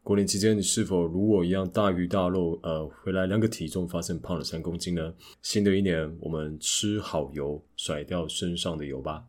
过年期间你是否如我一样大鱼大肉回来量个体重发现胖了3公斤呢？新的一年我们吃好油，甩掉身上的油吧。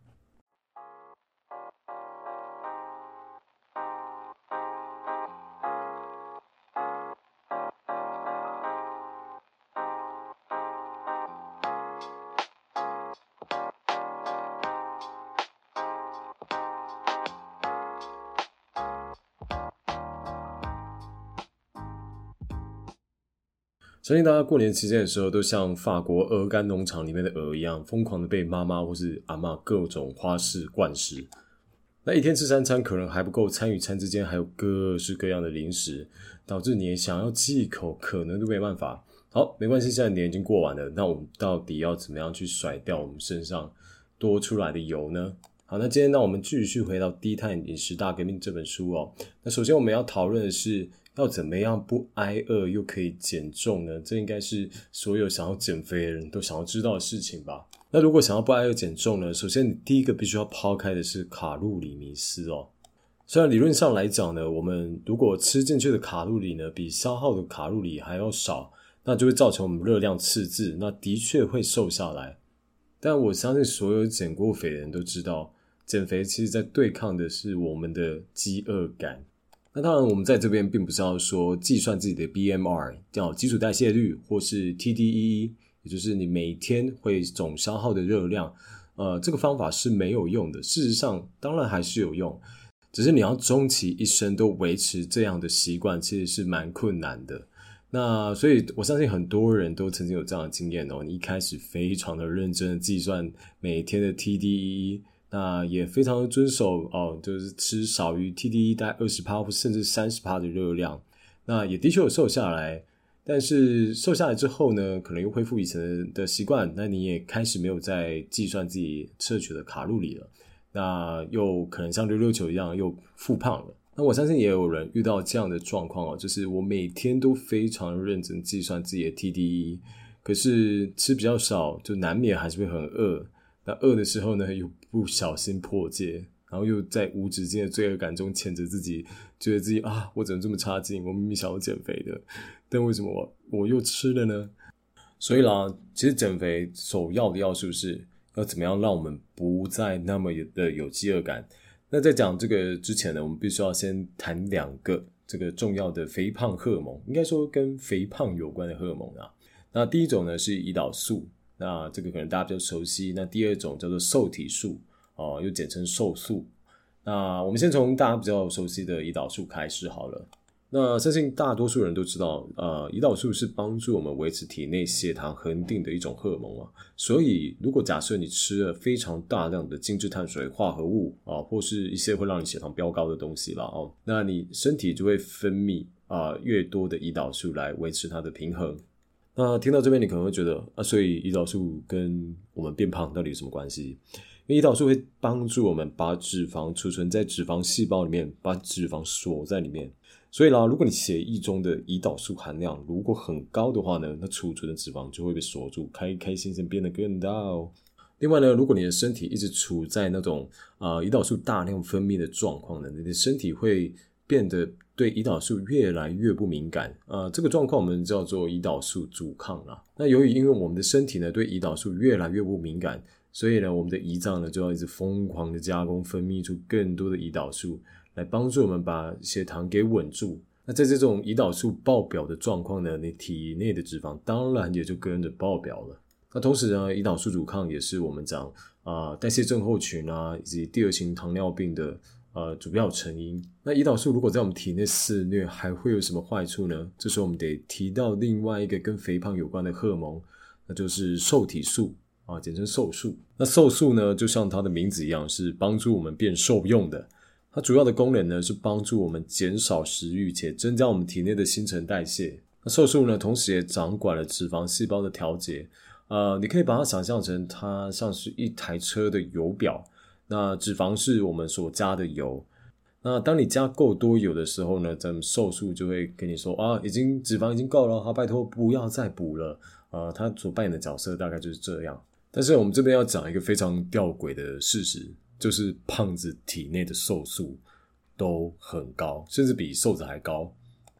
相信大家过年期间的时候都像法国鹅肝农场里面的鹅一样，疯狂的被妈妈或是阿嬷各种花式灌食。那一天吃3餐可能还不够，餐与餐之间还有各式各样的零食，导致你想要忌口可能都没办法。好，没关系，现在年已经过完了，那我们到底要怎么样去甩掉我们身上多出来的油呢？好，那今天让我们继续回到低碳饮食大革命这本书哦。那首先我们要讨论的是要怎么样不挨饿又可以减重呢？这应该是所有想要减肥的人都想要知道的事情吧。那如果想要不挨饿减重呢，首先你第一个必须要抛开的是卡路里迷思哦。虽然理论上来讲呢，我们如果吃进去的卡路里呢比消耗的卡路里还要少，那就会造成我们热量赤字，那的确会瘦下来。但我相信所有减过肥的人都知道，减肥其实在对抗的是我们的饥饿感。那当然我们在这边并不是要说计算自己的 BMR 叫基础代谢率或是 TDEE， 也就是你每天会总消耗的热量，这个方法是没有用的。事实上当然还是有用，只是你要终其一生都维持这样的习惯其实是蛮困难的。那所以我相信很多人都曾经有这样的经验哦，你一开始非常的认真的计算每天的 TDEE， 那也非常的遵守就是吃少于 TDEE 大概 20% 或甚至 30% 的热量，那也的确有瘦下来。但是瘦下来之后呢，可能又恢复以前的习惯，那你也开始没有再计算自己摄取的卡路里了，那又可能像溜溜球一样又复胖了。那我相信也有人遇到这样的状况就是我每天都非常认真计算自己的 TDEE， 可是吃比较少，就难免还是会很饿。那饿的时候呢，又不小心破戒，然后又在无止境的罪恶感中谴责自己，觉得自己我怎么这么差劲？我明明想要减肥的，但为什么我又吃了呢？所以啦，其实减肥首要的要素是要怎么样让我们不再那么的有饥饿感。那在讲这个之前呢，我们必须要先谈2个这个重要的肥胖荷尔蒙，应该说跟肥胖有关的荷尔蒙啊。那第一种呢是胰岛素，那这个可能大家比较熟悉。那第二种叫做瘦体素又简称瘦素。那我们先从大家比较熟悉的胰岛素开始好了。那相信大多数人都知道胰岛素是帮助我们维持体内血糖恒定的一种荷尔蒙啊。所以如果假设你吃了非常大量的精致碳水化合物或是一些会让你血糖飙高的东西啦那你身体就会分泌越多的胰岛素来维持它的平衡。那听到这边你可能会觉得所以胰岛素跟我们变胖到底有什么关系？因为胰岛素会帮助我们把脂肪储存在脂肪细胞里面，把脂肪锁在里面。所以啦，如果你血液中的胰岛素含量如果很高的话呢，那储存的脂肪就会被锁住，开开心心变得更大哦。另外呢，如果你的身体一直处在那种胰岛素大量分泌的状况呢，你的身体会变得对胰岛素越来越不敏感这个状况我们叫做胰岛素阻抗啦。那由于因为我们的身体呢对胰岛素越来越不敏感，所以呢我们的胰脏呢就要一直疯狂的加工，分泌出更多的胰岛素来帮助我们把血糖给稳住。那在这种胰岛素爆表的状况呢，你体内的脂肪当然也就跟着爆表了。那同时呢，胰岛素阻抗也是我们讲代谢症候群以及第2型糖尿病的主要成因。那胰岛素如果在我们体内肆虐，还会有什么坏处呢？这时候我们得提到另外一个跟肥胖有关的荷尔蒙，那就是瘦体素简称瘦素。那瘦素呢，就像它的名字一样，是帮助我们变瘦用的。它主要的功能呢，是帮助我们减少食欲且增加我们体内的新陈代谢。那瘦素呢，同时也掌管了脂肪细胞的调节。你可以把它想象成它像是一台车的油表，那脂肪是我们所加的油。那当你加够多油的时候呢，咱们瘦素就会跟你说脂肪已经够了，拜托不要再补了。它所扮演的角色大概就是这样。但是我们这边要讲一个非常吊诡的事实，就是胖子体内的瘦素都很高，甚至比瘦子还高。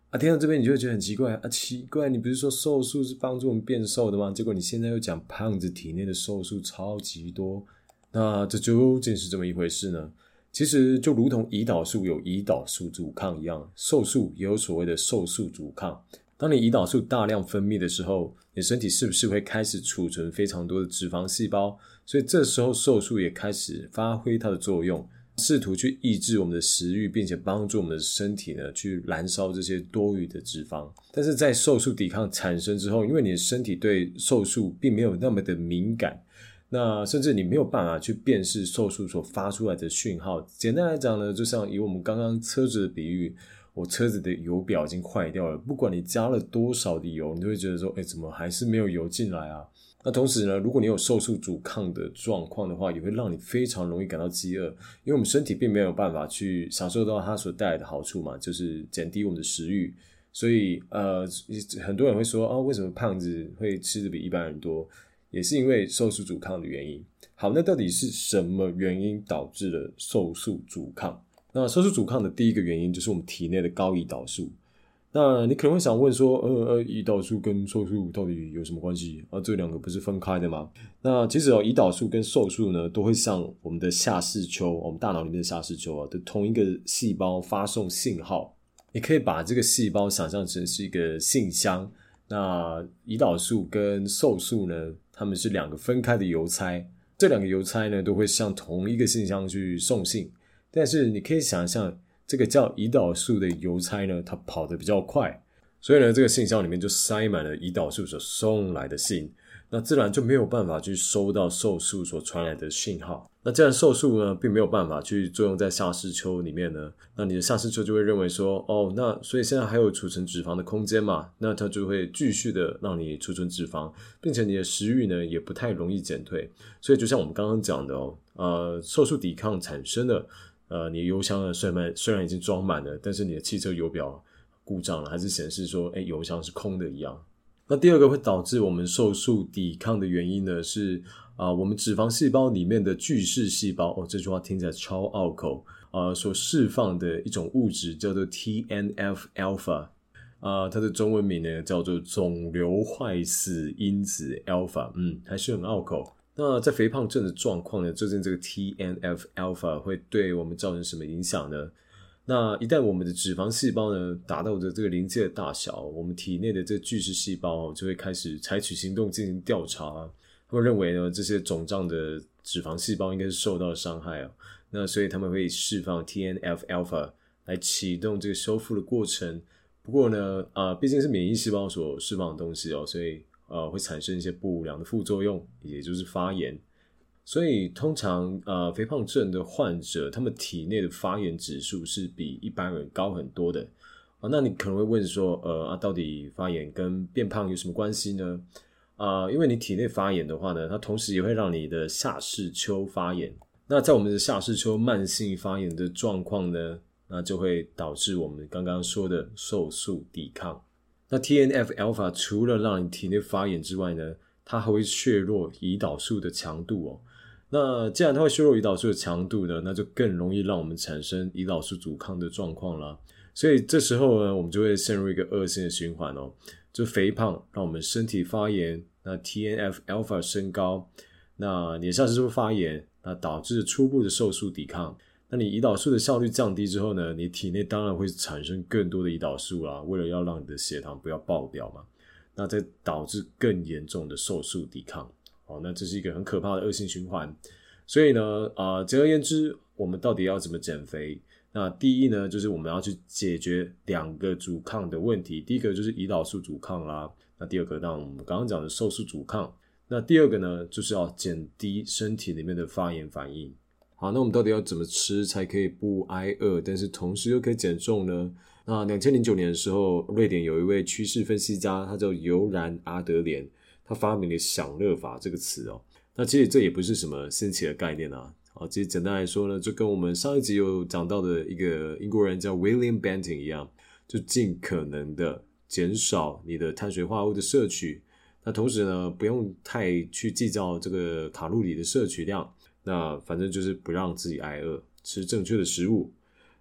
听到这边你就会觉得很奇怪奇怪，你不是说瘦素是帮助我们变瘦的吗？结果你现在又讲胖子体内的瘦素超级多，那这究竟是这么一回事呢？其实就如同胰岛素有胰岛素阻抗一样，瘦素也有所谓的瘦素阻抗。当你胰岛素大量分泌的时候，你身体是不是会开始储存非常多的脂肪细胞？所以这时候瘦素也开始发挥它的作用，试图去抑制我们的食欲，并且帮助我们的身体呢去燃烧这些多余的脂肪。但是在瘦素抵抗产生之后，因为你的身体对瘦素并没有那么的敏感，那甚至你没有办法去辨识瘦素所发出来的讯号。简单来讲呢，就像以我们刚刚车子的比喻，我车子的油表已经坏掉了，不管你加了多少的油，你都会觉得说怎么还是没有油进来啊。那同时呢，如果你有瘦素阻抗的状况的话，也会让你非常容易感到饥饿，因为我们身体并没有办法去享受到它所带来的好处嘛，就是减低我们的食欲。所以很多人会说为什么胖子会吃的比一般人多，也是因为瘦素阻抗的原因。好，那到底是什么原因导致了瘦素阻抗？那瘦素阻抗的第一个原因就是我们体内的高胰岛素。那你可能会想问说胰岛素跟瘦素到底有什么关系这两个不是分开的吗？那其实胰岛素跟瘦素呢都会向我们的下视丘，我们大脑里面的下视丘的同一个细胞发送信号。你可以把这个细胞想象成是一个信箱，那胰岛素跟瘦素呢，它们是两个分开的邮差，这两个邮差呢都会向同一个信箱去送信。但是你可以想象这个叫胰岛素的邮差呢，它跑得比较快，所以呢这个信箱里面就塞满了胰岛素所送来的信，那自然就没有办法去收到瘦素所传来的讯号。那既然瘦素呢并没有办法去作用在下视丘里面呢，那你的下视丘就会认为说那所以现在还有储存脂肪的空间嘛，那它就会继续的让你储存脂肪，并且你的食欲呢也不太容易减退。所以就像我们刚刚讲的瘦素抵抗产生了你的油箱呢虽然已经装满了，但是你的汽车油表故障了，还是显示说油箱是空的一样。那第二个会导致我们瘦素抵抗的原因呢是我们脂肪细胞里面的巨噬细胞这句话听起来超拗口所释放的一种物质叫做 TNF-alpha 它的中文名呢叫做肿瘤坏死因子 alpha 还是很拗口。那在肥胖症的状况呢，究竟这个 TNF-alpha 会对我们造成什么影响呢？那一旦我们的脂肪细胞呢达到的这个临界的大小，我们体内的这个巨噬细胞就会开始采取行动进行调查他们认为呢这些肿胀的脂肪细胞应该是受到伤害那所以他们会释放 TNF-alpha 来启动这个修复的过程。不过呢毕竟是免疫细胞所释放的东西所以会产生一些不良的副作用，也就是发炎。所以通常肥胖症的患者，他们体内的发炎指数是比一般人高很多的那你可能会问说到底发炎跟变胖有什么关系呢？因为你体内发炎的话呢，它同时也会让你的下视丘发炎。那在我们的下视丘慢性发炎的状况呢，那就会导致我们刚刚说的瘦素抵抗。那 TNF-alpha 除了让你体内发炎之外呢，它还会削弱胰岛素的强度那既然它会削弱胰岛素的强度呢，那就更容易让我们产生胰岛素阻抗的状况啦。所以这时候呢，我们就会陷入一个恶性的循环就肥胖让我们身体发炎，那 TNF-alpha 升高，那你的下视丘发炎，那导致初步的瘦素抵抗。那你胰岛素的效率降低之后呢，你体内当然会产生更多的胰岛素啦，为了要让你的血糖不要爆表嘛，那再导致更严重的瘦素抵抗那这是一个很可怕的恶性循环。所以呢简而言之，我们到底要怎么减肥？那第一呢，就是我们要去解决两个阻抗的问题。第一个就是胰岛素阻抗啦，那第二个当然我们刚刚讲的瘦素阻抗。那第二个呢，就是要减低身体里面的发炎反应。好，那我们到底要怎么吃才可以不挨饿，但是同时又可以减重呢？那2009年的时候，瑞典有一位趋势分析家，他叫尤然阿德连，他发明了享乐法这个词那其实这也不是什么新奇的概念其实简单来说呢，就跟我们上一集有讲到的一个英国人叫 William Banting 一样，就尽可能的减少你的碳水化合物的摄取，那同时呢，不用太去计较这个卡路里的摄取量，那反正就是不让自己挨饿，吃正确的食物。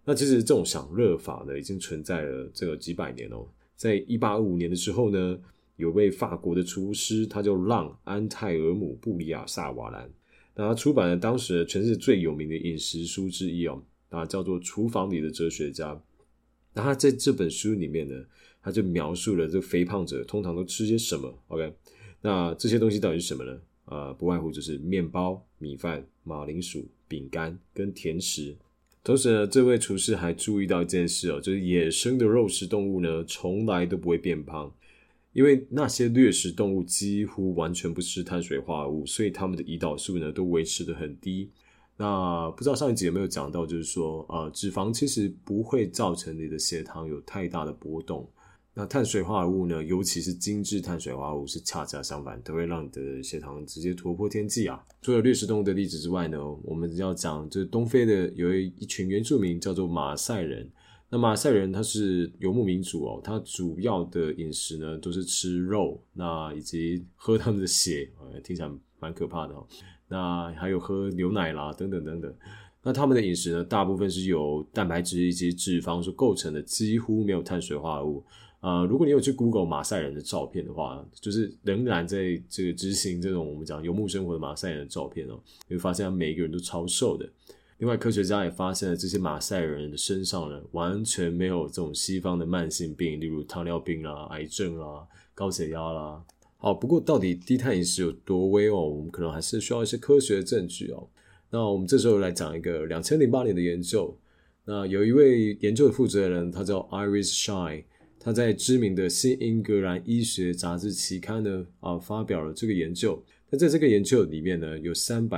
那其实这种享乐法呢，已经存在了这个几百年哦。在1825年的时候呢，有位法国的厨师，他叫让·安泰尔姆·布里亚萨瓦兰，那他出版了当时全世界最有名的饮食书之一哦，那叫做《厨房里的哲学家》。那他在这本书里面呢，他就描述了这个肥胖者通常都吃些什么 ，OK？ 那这些东西到底是什么呢？不外乎就是面包、米饭、马铃薯、饼干跟甜食。同时呢，这位厨师还注意到一件事哦，就是野生的肉食动物呢，从来都不会变胖，因为那些掠食动物几乎完全不吃碳水化合物，所以他们的胰岛素呢都维持得很低。那不知道上一集有没有讲到，就是说脂肪其实不会造成你的血糖有太大的波动。那碳水化合物呢，尤其是精致碳水化合物是恰恰相反，都会让你的血糖直接突破天际啊。除了掠食动物的例子之外呢，我们要讲就是东非的有一群原住民叫做马赛人。那马赛人他是游牧民族哦，他主要的饮食呢都是吃肉，那以及喝他们的血，听起来蛮可怕的哦。那还有喝牛奶啦，等等等等。那他们的饮食呢，大部分是由蛋白质以及脂肪所构成的，几乎没有碳水化合物。如果你有去 Google 马赛人的照片的话，就是仍然在这个执行这种我们讲游牧生活的马赛人的照片哦，你会发现他每一个人都超瘦的。另外，科学家也发现了这些马赛人的身上呢，完全没有这种西方的慢性病，例如糖尿病啦、癌症啦、高血压啦。好，不过到底低碳饮食有多危哦？我们可能还是需要一些科学的证据哦。那我们这时候来讲一个2008年的研究。那有一位研究的负责人，他叫 Iris Shine， 他在知名的新英格兰医学杂志期刊呢发表了这个研究。那在这个研究里面呢，有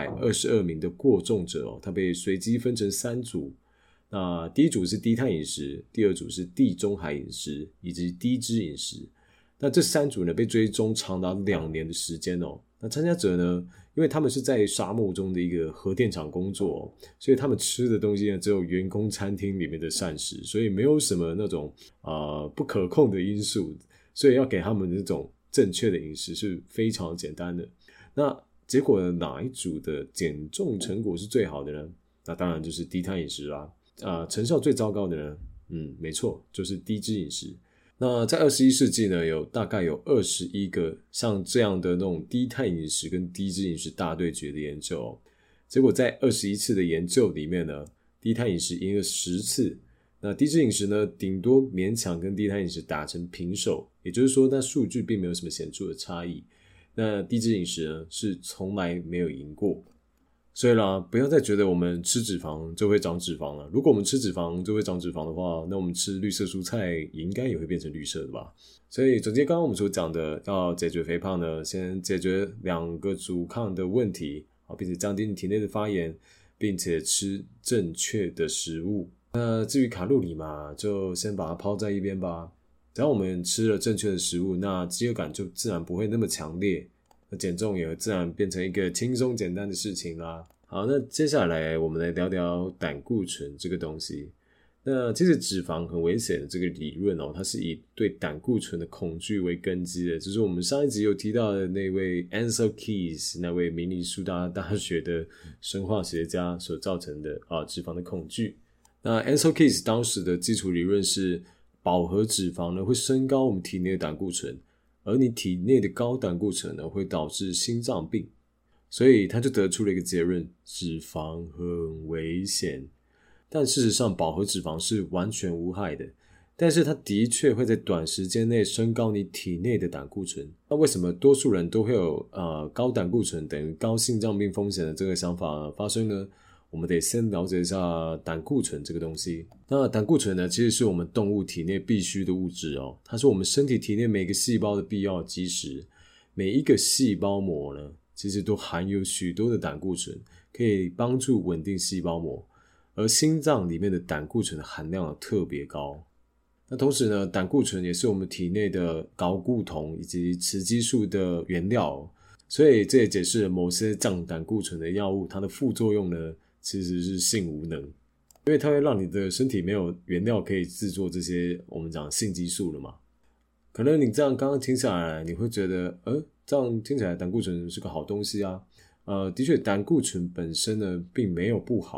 322名的过重者哦，他被随机分成3组。那第一组是低碳饮食，第二组是地中海饮食，以及低脂饮食。那这3组呢被追踪长达2年的时间哦。那参加者呢，因为他们是在沙漠中的一个核电厂工作哦，所以他们吃的东西呢只有员工餐厅里面的膳食，所以没有什么那种不可控的因素，所以要给他们这种正确的饮食是非常简单的。那结果呢，哪一组的减重成果是最好的呢？那当然就是低碳饮食啦。成效最糟糕的呢，没错，就是低脂饮食。那在21世纪呢，大概有21个像这样的那种低碳饮食跟低脂饮食大对决的研究哦。结果在21次的研究里面呢，低碳饮食赢了10次，那低脂饮食呢，顶多勉强跟低碳饮食打成平手，也就是说，那数据并没有什么显著的差异。那低脂饮食呢，是从来没有赢过。所以啦，不要再觉得我们吃脂肪就会长脂肪了。如果我们吃脂肪就会长脂肪的话，那我们吃绿色蔬菜应该也会变成绿色的吧。所以总结刚刚我们所讲的，要解决肥胖呢，先解决2个阻抗的问题，并且降低你体内的发炎，并且吃正确的食物。那至于卡路里嘛，就先把它抛在一边吧。只要我们吃了正确的食物，那饥饿感就自然不会那么强烈，那减重也自然变成一个轻松简单的事情啦。好，那接下来我们来聊聊胆固醇这个东西。那其实脂肪很危险的这个理论哦，它是以对胆固醇的恐惧为根基的，就是我们上一集有提到的那位 Ancel Keys， 那位明尼苏达大学的生化学家所造成的脂肪的恐惧。那 Ancel Keys 当时的基础理论是，饱和脂肪呢会升高我们体内的胆固醇，而你体内的高胆固醇呢会导致心脏病，所以他就得出了一个结论：脂肪很危险。但事实上，饱和脂肪是完全无害的，但是它的确会在短时间内升高你体内的胆固醇。那为什么多数人都会有高胆固醇等于高心脏病风险的这个想法发生呢？我们得先了解一下胆固醇这个东西。那胆固醇呢，其实是我们动物体内必需的物质哦，它是我们身体体内每个细胞的必要基石。每一个细胞膜呢，其实都含有许多的胆固醇，可以帮助稳定细胞膜。而心脏里面的胆固醇的含量特别高。那同时呢，胆固醇也是我们体内的睾固酮以及雌激素的原料，所以这也解释了某些降胆固醇的药物，它的副作用呢其实是性无能，因为它会让你的身体没有原料可以制作这些我们讲性激素了嘛。可能你这样刚刚听下来，你会觉得这样听起来胆固醇是个好东西啊。的确胆固醇本身呢并没有不好，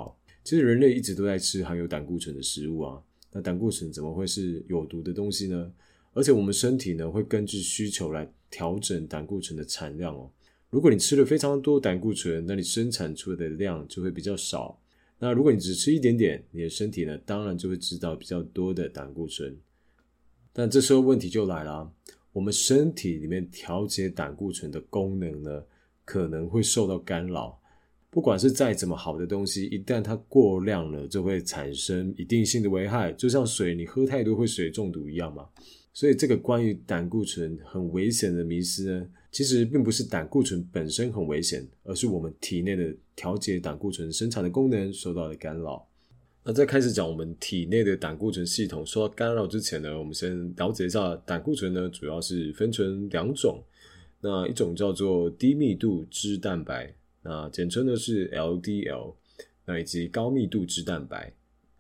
其实人类一直都在吃含有胆固醇的食物啊，那胆固醇怎么会是有毒的东西呢？而且我们身体呢会根据需求来调整胆固醇的产量哦。如果你吃了非常多胆固醇，那你生产出来的量就会比较少。那如果你只吃一点点，你的身体呢当然就会制造比较多的胆固醇。但这时候问题就来了，我们身体里面调节胆固醇的功能呢可能会受到干扰。不管是再怎么好的东西，一旦它过量了就会产生一定性的危害，就像水你喝太多会水中毒一样嘛。所以这个关于胆固醇很危险的迷思呢，其实并不是胆固醇本身很危险，而是我们体内的调节胆固醇生产的功能受到了干扰。那在开始讲我们体内的胆固醇系统受到干扰之前呢，我们先了解一下胆固醇呢主要是分成两种。那一种叫做低密度脂蛋白，那简称的是 LDL， 那以及高密度脂蛋白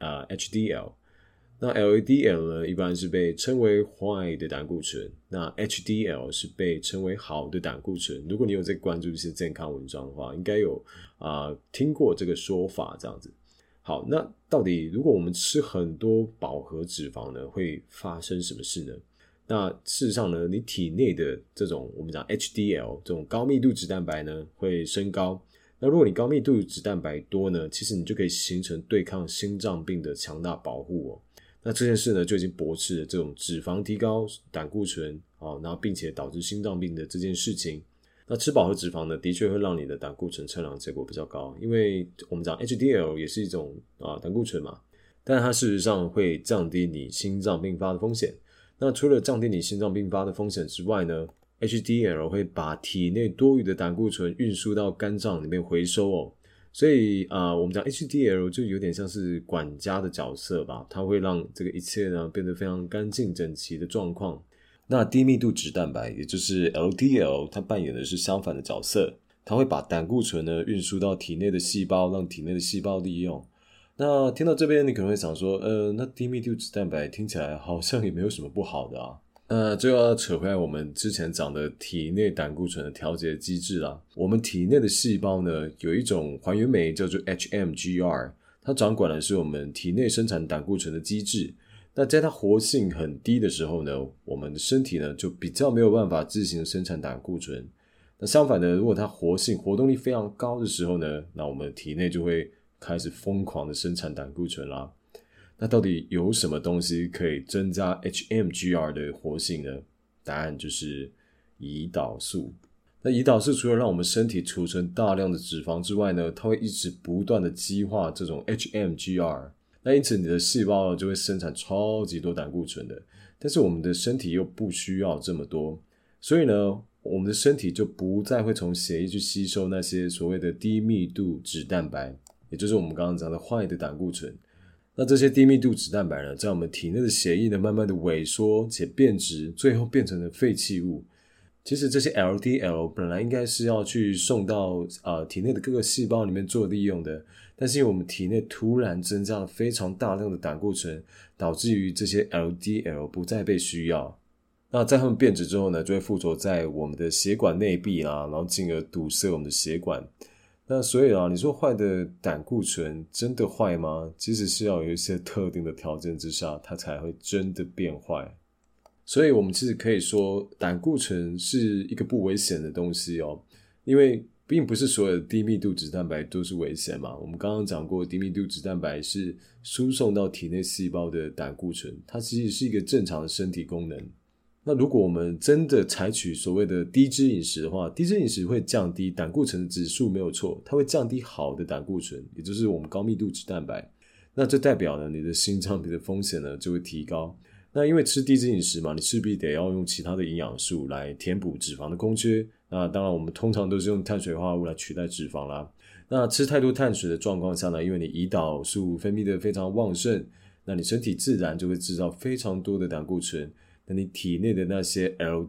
HDL。那 LDL 呢一般是被称为坏的胆固醇，那 HDL 是被称为好的胆固醇。如果你有在关注一些健康文章的话，应该有听过这个说法这样子。好，那到底如果我们吃很多饱和脂肪呢会发生什么事呢？那事实上呢，你体内的这种我们讲 HDL 这种高密度脂蛋白呢会升高。那如果你高密度脂蛋白多呢，其实你就可以形成对抗心脏病的强大保护哦。那这件事呢就已经驳斥了这种脂肪提高胆固醇然后并且导致心脏病的这件事情。那吃饱和脂肪呢的确会让你的胆固醇测量结果比较高，因为我们讲 HDL 也是一种胆固醇嘛，但它事实上会降低你心脏病发的风险。那除了降低你心脏病发的风险之外呢， HDL 会把体内多余的胆固醇运输到肝脏里面回收哦。所以我们讲 HDL 就有点像是管家的角色吧，它会让这个一切呢变得非常干净整齐的状况。那低密度脂蛋白也就是 LDL 它扮演的是相反的角色，它会把胆固醇呢运输到体内的细胞，让体内的细胞利用。那听到这边你可能会想说那低密度脂蛋白听起来好像也没有什么不好的啊。就要扯回来我们之前讲的体内胆固醇的调节机制啦。我们体内的细胞呢有一种还原酶叫做 HMGR， 它掌管的是我们体内生产胆固醇的机制。那在它活性很低的时候呢，我们的身体呢就比较没有办法自行生产胆固醇。那相反的，如果它活动力非常高的时候呢，那我们体内就会开始疯狂的生产胆固醇啦。那到底有什么东西可以增加 HMGR 的活性呢？答案就是胰岛素。那胰岛素除了让我们身体储存大量的脂肪之外呢，它会一直不断的激化这种 HMGR。那因此你的细胞就会生产超级多胆固醇的，但是我们的身体又不需要这么多，所以呢我们的身体就不再会从血液去吸收那些所谓的低密度脂蛋白，也就是我们刚刚讲的坏的胆固醇。那这些低密度脂蛋白呢，在我们体内的血液呢慢慢的萎缩且变质，最后变成了废弃物。其实这些 LDL 本来应该是要去送到体内的各个细胞里面做利用的，但是因为我们体内突然增加了非常大量的胆固醇，导致于这些 LDL 不再被需要。那在它们变质之后呢，就会附着在我们的血管内壁然后进而堵塞我们的血管。那所以你说坏的胆固醇真的坏吗？其实是要有一些特定的条件之下，它才会真的变坏。所以我们其实可以说胆固醇是一个不危险的东西哦，因为并不是所有的低密度脂蛋白都是危险嘛。我们刚刚讲过，低密度脂蛋白是输送到体内细胞的胆固醇，它其实是一个正常的身体功能。那如果我们真的采取所谓的低脂饮食的话，低脂饮食会降低胆固醇的指数没有错，它会降低好的胆固醇，也就是我们高密度脂蛋白。那这代表呢，你的心脏病的风险呢就会提高。那因为吃低脂饮食嘛，你势必得要用其他的营养素来填补脂肪的空缺。那当然我们通常都是用碳水化合物来取代脂肪啦。那吃太多碳水的状况下呢，因为你胰岛素分泌的非常旺盛，那你身体自然就会制造非常多的胆固醇。那你体内的那些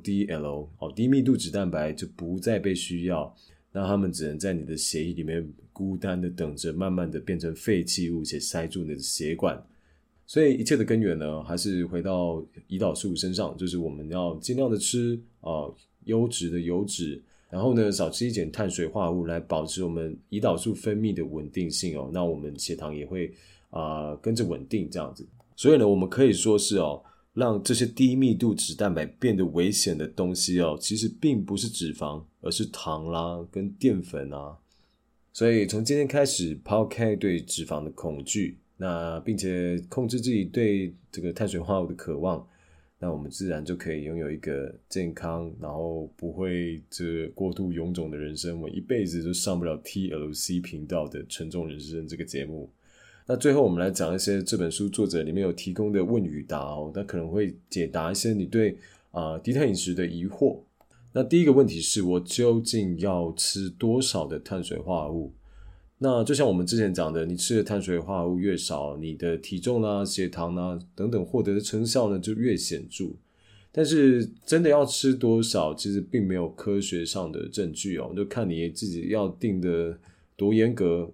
LDL 低密度脂蛋白就不再被需要，那它们只能在你的血液里面孤单的等着，慢慢的变成废弃物且塞住你的血管。所以一切的根源呢，还是回到胰岛素身上，就是我们要尽量的吃优质的油脂， 然后呢少吃一点碳水化合物来保持我们胰岛素分泌的稳定性哦，那我们血糖也会跟着稳定这样子。所以呢我们可以说是让这些低密度脂蛋白变得危险的东西其实并不是脂肪，而是糖啦跟淀粉啊。所以从今天开始抛开对脂肪的恐惧，那并且控制自己对这个碳水化合物的渴望，那我们自然就可以拥有一个健康然后不会过度臃肿的人生，我一辈子都上不了 TLC 频道的沉重人生这个节目。那最后我们来讲一些这本书作者里面有提供的问与答那可能会解答一些你对低碳饮食的疑惑。那第一个问题是，我究竟要吃多少的碳水化合物？那就像我们之前讲的，你吃的碳水化合物越少，你的体重啦、血糖啦等等获得的成效呢就越显著。但是真的要吃多少，其实并没有科学上的证据就看你自己要定的多严格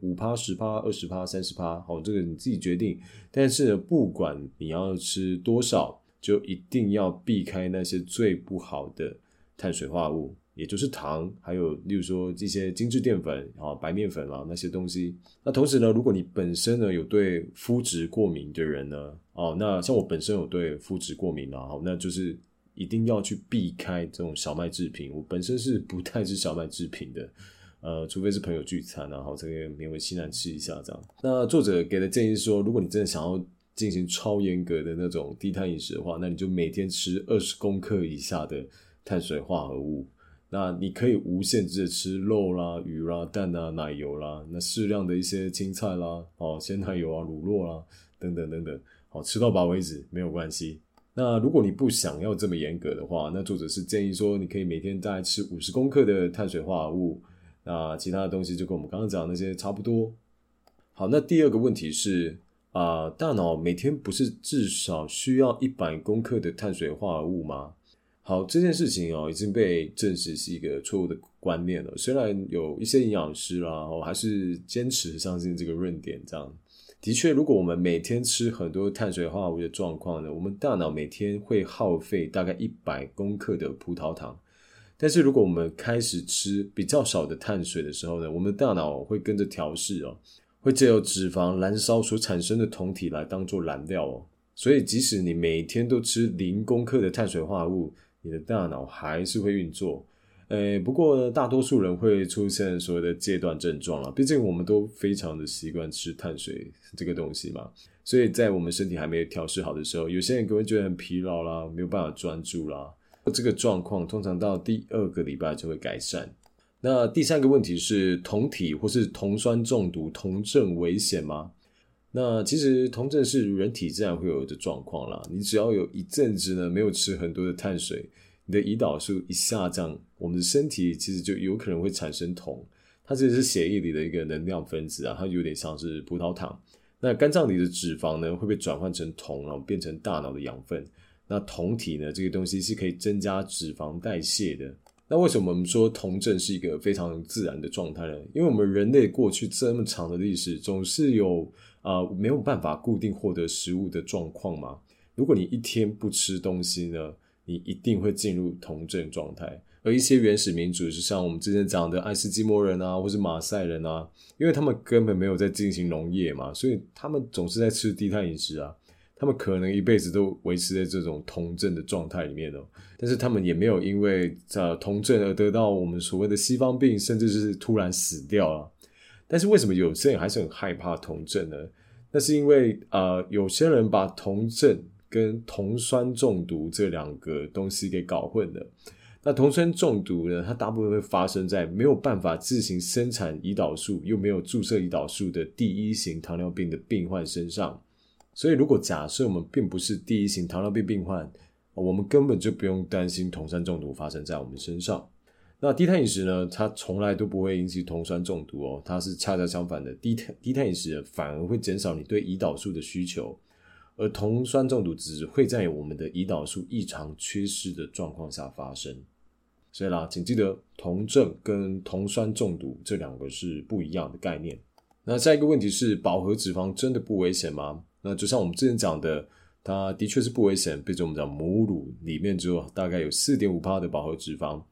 5%、10%、20%、30%这个你自己决定。但是呢，不管你要吃多少，就一定要避开那些最不好的碳水化合物，也就是糖，还有例如说一些精致淀粉白面粉啦那些东西。那同时呢，如果你本身呢有对麸质过敏的人呢那像我本身有对麸质过敏啦那就是一定要去避开这种小麦制品。我本身是不太吃小麦制品的除非是朋友聚餐这个勉为其难吃一下这样。那作者给的建议是说，如果你真的想要进行超严格的那种低碳饮食的话，那你就每天吃20公克以下的碳水化合物。那你可以无限制的吃肉啦、鱼啦、蛋啦、奶油啦，那适量的一些青菜啦、鲜奶油乳酪啦等等等等，吃到饱为止没有关系。那如果你不想要这么严格的话，那作者是建议说你可以每天大概吃50公克的碳水化合物，那其他的东西就跟我们刚刚讲的那些差不多。好，那第二个问题是大脑每天不是至少需要100公克的碳水化合物吗？好，这件事情已经被证实是一个错误的观念了。虽然有一些营养师啦还是坚持相信这个论点这样。的确，如果我们每天吃很多碳水化合物的状况呢，我们大脑每天会耗费大概100公克的葡萄糖。但是如果我们开始吃比较少的碳水的时候呢，我们的大脑会跟着调试会藉由脂肪燃烧所产生的酮体来当作燃料所以即使你每天都吃0公克的碳水化合物，你的大脑还是会运作。不过呢，大多数人会出现所谓的戒断症状啦，毕竟我们都非常的习惯吃碳水这个东西嘛，所以在我们身体还没有调试好的时候，有些人可能会觉得很疲劳啦，没有办法专注啦，这个状况通常到第2个礼拜就会改善。那第3个问题是，酮体或是酮酸中毒、酮症危险吗？那其实酮症是人体自然会有的状况啦，你只要有一阵子呢没有吃很多的碳水，你的胰岛素一下降，我们的身体其实就有可能会产生酮，它这是血液里的一个能量分子它有点像是葡萄糖。那肝脏里的脂肪呢会被转换成酮，然后变成大脑的养分。那酮体呢这个东西是可以增加脂肪代谢的。那为什么我们说酮症是一个非常自然的状态呢？因为我们人类过去这么长的历史总是有没有办法固定获得食物的状况嘛。如果你一天不吃东西呢，你一定会进入酮症状态。而一些原始民族，就像我们之前讲的爱斯基摩人或是马赛人因为他们根本没有在进行农业嘛，所以他们总是在吃低碳饮食他们可能一辈子都维持在这种酮症的状态里面但是他们也没有因为酮症而得到我们所谓的西方病，甚至是突然死掉但是为什么有些人还是很害怕酮症呢？那是因为有些人把酮症跟酮酸中毒这2个东西给搞混了。那酮酸中毒呢，它大部分会发生在没有办法自行生产胰岛素又没有注射胰岛素的第1型糖尿病的病患身上。所以如果假设我们并不是第1型糖尿病病患，我们根本就不用担心酮酸中毒发生在我们身上。那低碳饮食呢，它从来都不会引起酮酸中毒它是恰恰相反的，低碳饮食反而会减少你对胰岛素的需求，而酮酸中毒只会在我们的胰岛素异常缺失的状况下发生。所以请记得酮症跟酮酸中毒这2个是不一样的概念。那下一个问题是，饱和脂肪真的不危险吗？那就像我们之前讲的，它的确是不危险，毕竟我们讲母乳里面只有大概有 4.5% 的饱和脂肪。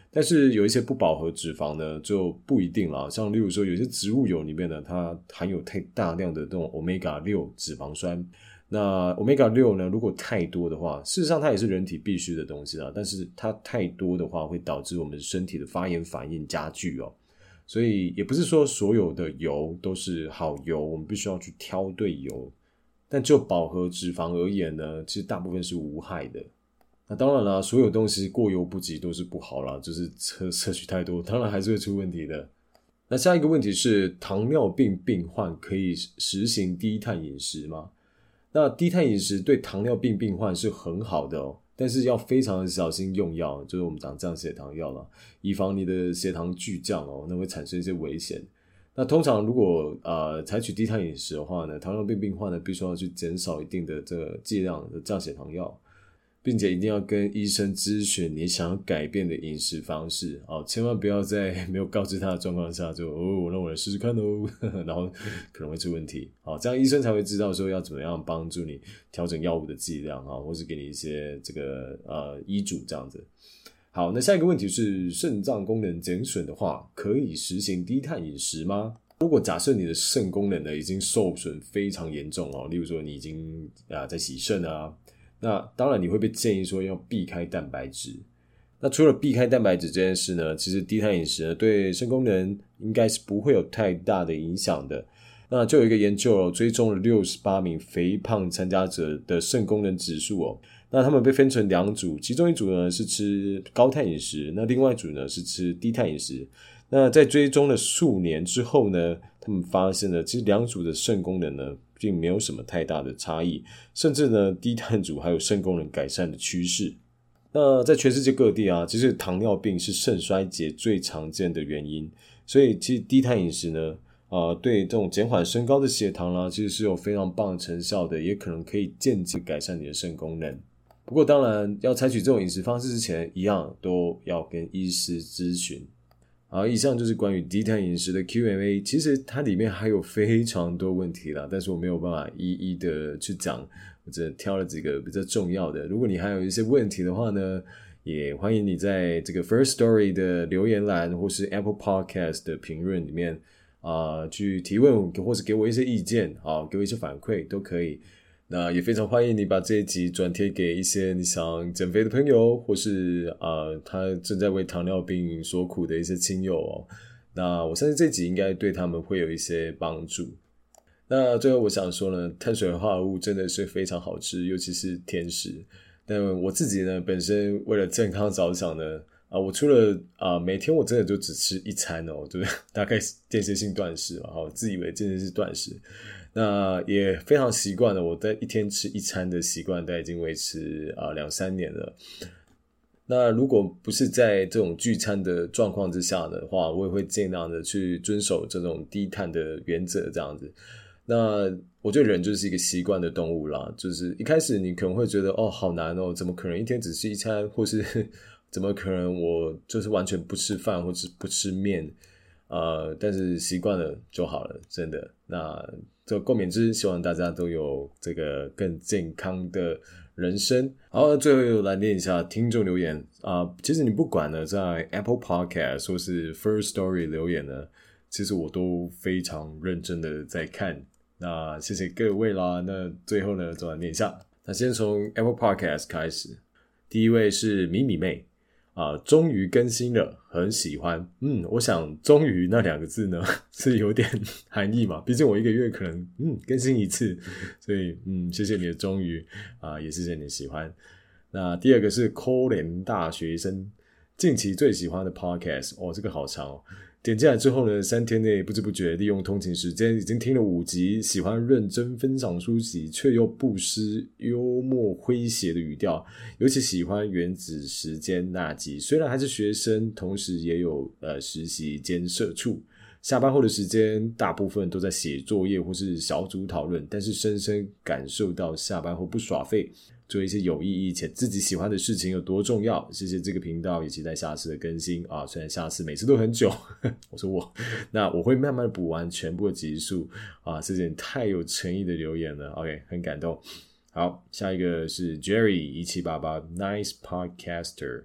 但是有一些不饱和脂肪呢就不一定啦，像例如说有些植物油里面呢，它含有太大量的这种 Omega-6 脂肪酸。那 Omega-6 呢如果太多的话，事实上它也是人体必须的东西啦，但是它太多的话会导致我们身体的发炎反应加剧哦。所以也不是说所有的油都是好油，我们必须要去挑对油。但就饱和脂肪而言呢，其实大部分是无害的。那当然啦，所有东西过犹不及都是不好啦，就是摄取太多，当然还是会出问题的。那下一个问题是，糖尿病病患可以实行低碳饮食吗？那低碳饮食对糖尿病病患是很好的哦，但是要非常的小心用药，就是我们讲降血糖药啦，以防你的血糖巨降哦，那会产生一些危险。那通常如果采取低碳饮食的话呢，糖尿病病患呢必须要去减少一定的这个剂量的降血糖药，并且一定要跟医生咨询你想要改变的饮食方式千万不要在没有告知他的状况下就那我来试试看然后可能会出问题这样医生才会知道说要怎么样帮助你调整药物的剂量或是给你一些这个医嘱这样子。好，那下一个问题是，肾脏功能减损的话，可以实行低碳饮食吗？如果假设你的肾功能呢已经受损非常严重例如说你已经在洗肾那当然你会被建议说要避开蛋白质。那除了避开蛋白质这件事呢，其实低碳饮食呢对肾功能应该是不会有太大的影响的。那就有一个研究追踪了68名肥胖参加者的肾功能指数那他们被分成2组，其中一组呢是吃高碳饮食，那另外一组呢是吃低碳饮食。那在追踪了数年之后呢，他们发现了其实2组的肾功能呢并没有什么太大的差异，甚至呢低碳组还有肾功能改善的趋势。那在全世界各地其实糖尿病是肾衰竭最常见的原因，所以其实低碳饮食呢对这种减缓升高的血糖啦，其实是有非常棒的成效的，也可能可以间接改善你的肾功能。不过当然要采取这种饮食方式之前，一样都要跟医师咨询。好，以上就是关于低碳饮食的 Q&A， 其实它里面还有非常多问题啦，但是我没有办法一一的去讲，我只挑了几个比较重要的。如果你还有一些问题的话呢，也欢迎你在这个 First Story 的留言栏或是 Apple Podcast 的评论里面去提问，或是给我一些意见给我一些反馈都可以。那也非常欢迎你把这一集转贴给一些你想减肥的朋友，或是他正在为糖尿病所苦的一些亲友那我相信这一集应该对他们会有一些帮助。那最后我想说呢，碳水化合物真的是非常好吃，尤其是甜食。但我自己呢，本身为了健康着想呢我除了每天我真的就只吃一餐就是大概间歇性断食自以为间歇性断食。那也非常习惯了，我在一天吃一餐的习惯，大概已经维持2-3年了。那如果不是在这种聚餐的状况之下的话，我也会尽量的去遵守这种低碳的原则这样子。那我觉得人就是一个习惯的动物啦，就是一开始你可能会觉得好难怎么可能一天只吃一餐，或是怎么可能我就是完全不吃饭或是不吃面但是习惯了就好了，真的。那这共勉之，希望大家都有这个更健康的人生。好，最后又来念一下听众留言其实你不管呢在 Apple Podcast 或是 First Story 留言呢，其实我都非常认真的在看。那谢谢各位啦。那最后呢就来念一下。那先从 Apple Podcast 开始，第一位是米米妹终于更新了，很喜欢。我想终于那2个字呢是有点含义嘛，毕竟我1个月可能更新1次，所以谢谢你的终于也谢谢你的喜欢。那第2个是可怜大学生，近期最喜欢的 podcast 这个好长点进来之后呢，3天内不知不觉利用通勤时间已经听了5集，喜欢认真分享书籍却又不失幽默诙谐的语调，尤其喜欢原子时间那集，虽然还是学生，同时也有实习兼社畜，下班后的时间大部分都在写作业或是小组讨论，但是深深感受到下班后不耍废，做一些有意义且自己喜欢的事情有多重要。谢谢这个频道，也期待下次的更新虽然下次每次都很久我说那我会慢慢补完全部的集数这件太有诚意的留言了 OK 很感动。好，下一个是 Jerry 1788 Nice Podcaster，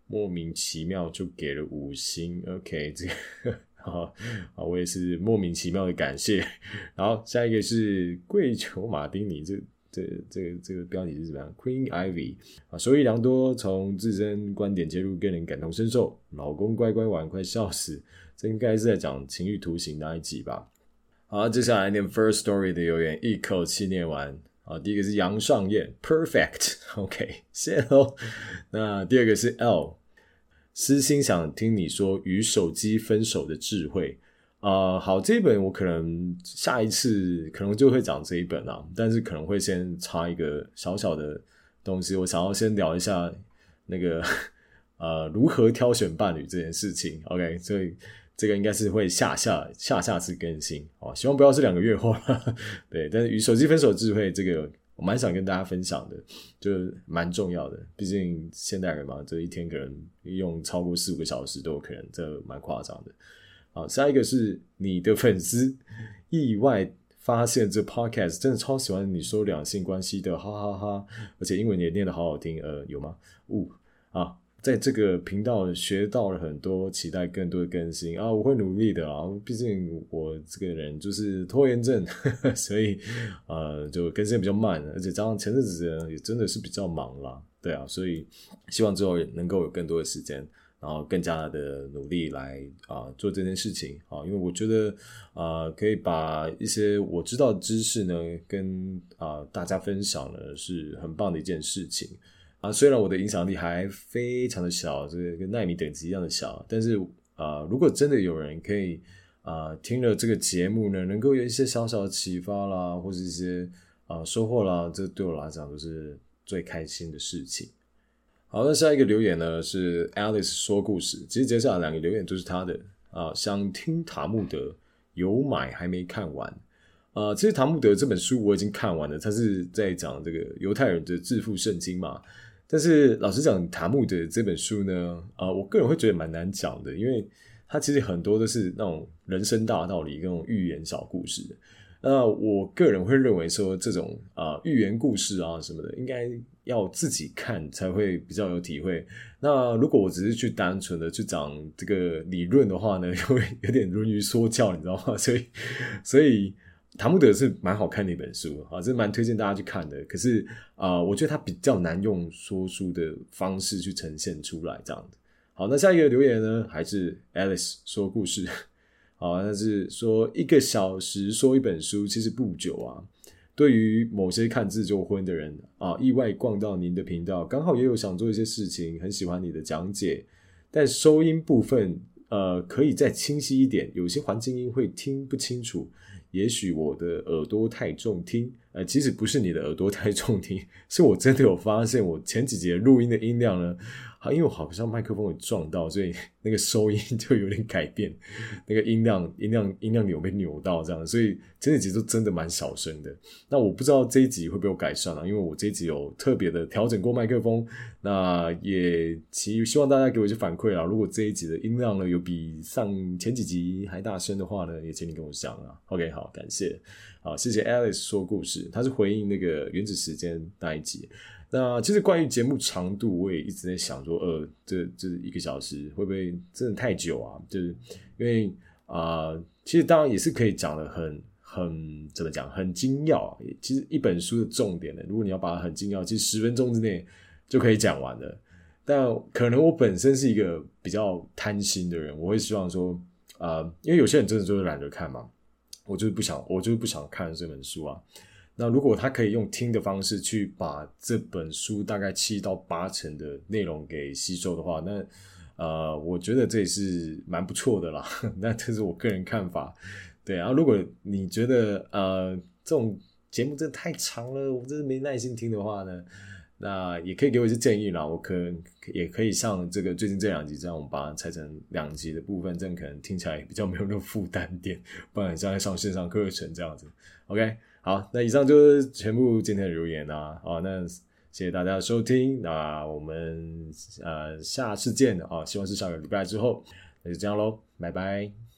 莫名其妙就给了5星 ，OK， 这个好，我也是莫名其妙的感谢。好，下一个是跪求马丁尼，这个标题是怎么样 ？Queen Ivy 收益良多，从自身观点切入，更能感同身受。老公乖乖玩，快笑死！这应该是在讲情欲图形那一集吧？好，接下来念 First Story 的留言，一口气念完。好，第一个是杨尚燕 ，Perfect，OK， 谢喽。那第二个是 L， 私心想听你说与手机分手的智慧。好，这一本我可能下一次可能就会讲这一本啊，但是可能会先插一个小小的东西，我想要先聊一下那个如何挑选伴侣这件事情 ，OK， 所以这个应该是会下次更新哦，希望不要是2个月后了，对，但是与手机分手智慧这个我蛮想跟大家分享的，就蛮重要的，毕竟现代人嘛，这一天可能用超过4-5个小时都有可能，这蛮夸张的。好，下一个是你的粉丝意外发现这 podcast 真的超喜欢你说两性关系的，哈哈哈！而且英文也念得好好听，有吗？在这个频道学到了很多，期待更多的更新啊！我会努力的啊，毕竟我这个人就是拖延症，所以就更新比较慢，而且加上前阵子也真的是比较忙啦，对啊，所以希望之后能够有更多的时间。然后更加的努力来做这件事情啊，因为我觉得可以把一些我知道的知识呢跟大家分享呢是很棒的一件事情啊。虽然我的影响力还非常的小，这个跟奈米等级一样的小，但是如果真的有人可以听了这个节目呢，能够有一些小小的启发啦，或是一些收获啦，这对我来讲都是最开心的事情。好，那下一个留言呢是 Alice 说故事，其实接下来2个留言都是他的想听塔木德，有买还没看完其实塔木德这本书我已经看完了，他是在讲这个犹太人的致富圣经嘛，但是老实讲塔木德这本书呢我个人会觉得蛮难讲的，因为它其实很多都是那种人生大道理跟那种寓言小故事的。那我个人会认为说这种寓言故事啊什么的应该要自己看才会比较有体会，那如果我只是去单纯的去讲这个理论的话呢，会有点沦于说教，你知道吗？所以塔木德是蛮好看的一本书啊，这蛮推荐大家去看的，可是我觉得它比较难用说书的方式去呈现出来这样的。好，那下一个留言呢还是 Alice 说故事，好，那是说1个小时说一本书其实不久啊，对于某些看字就昏的人意外逛到您的频道，刚好也有想做一些事情，很喜欢你的讲解，但收音部分可以再清晰一点，有些环境音会听不清楚，也许我的耳朵太重听，其实不是你的耳朵太重听，是我真的有发现我前几节录音的音量呢因为我好像麦克风有撞到，所以那个收音就有点改变，那个音量有被扭到这样，所以前几集都真的蛮小声的。那我不知道这一集会不会有改善因为我这一集有特别的调整过麦克风，那也希望大家给我一些反馈啦，如果这一集的音量呢有比前几集还大声的话呢，也请你跟我讲啊。 OK， 好，感谢，好，谢谢 Alice 说故事，他是回应那个原子时间那一集。那其实关于节目长度我也一直在想说这1个小时会不会真的太久啊，就是因为其实当然也是可以讲的很怎么讲，很精要其实一本书的重点呢，如果你要把它很精要，其实10分钟之内就可以讲完了，但可能我本身是一个比较贪心的人，我会希望说因为有些人真的就是懒得看嘛，我就是不想看这本书啊。那如果他可以用听的方式去把这本书大概7到8成的内容给吸收的话，那我觉得这也是蛮不错的啦。那这是我个人看法。对啊，如果你觉得这种节目真的太长了，我真的没耐心听的话呢，那也可以给我一些建议啦。我也可以像这个最近这2集这样，我们把它拆成2集的部分，这样可能听起来比较没有那么负担点，不然像在上线上课程这样子。OK。好，那以上就是全部今天的留言啦。好，那谢谢大家的收听，那我们下次见希望是下个礼拜之后，那就这样咯，拜拜。